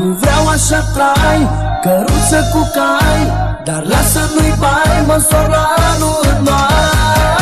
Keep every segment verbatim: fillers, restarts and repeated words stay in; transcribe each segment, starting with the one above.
Nu vreau așa trai, căruță cu cai, dar lasă nu-i bai, măsor la anul în mai.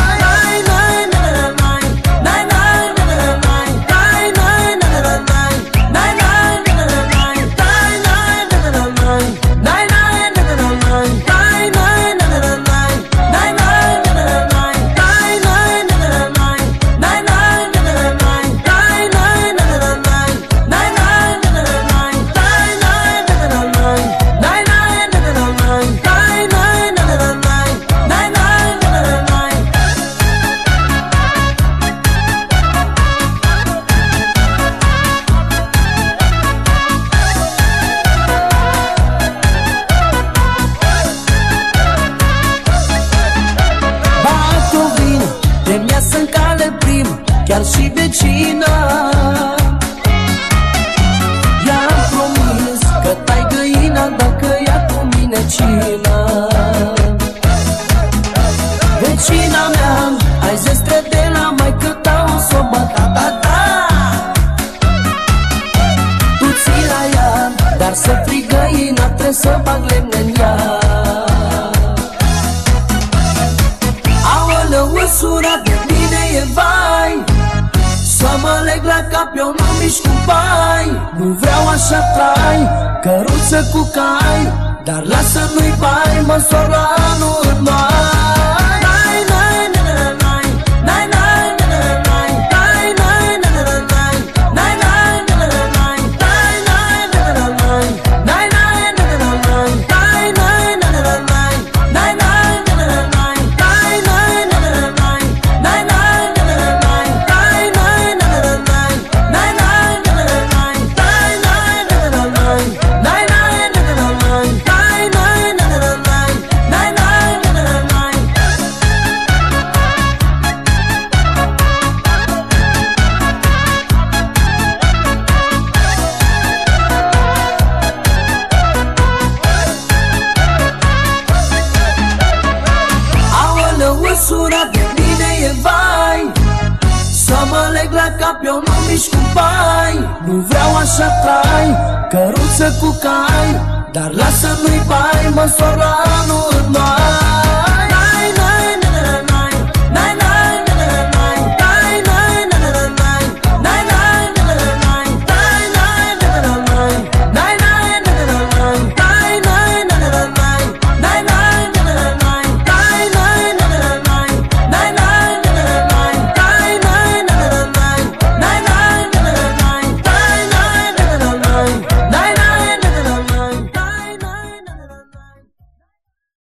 Chiar și vecina i-am promis că tai găina dacă ia cu mine cina. Vecina mea, ai zestre de la maică ta, o s-o bă, ta, ta, ta. Tu ții la ea, dar să frig găina, trebuie să bag lemne în ea. Aoleu, însura de mine e vai, să mă leg la cap, eu nu mișc cu bai. Nu vreau așa trai, căruță cu cai, dar lasă nu-i bai, măsor la anul în mai. Sura de mine e vai, să mă leg la cap, eu nu mișc cu bai. Nu vreau așa trai, căruță cu cai, dar lasă nu-i bai, măsor la anul în mai.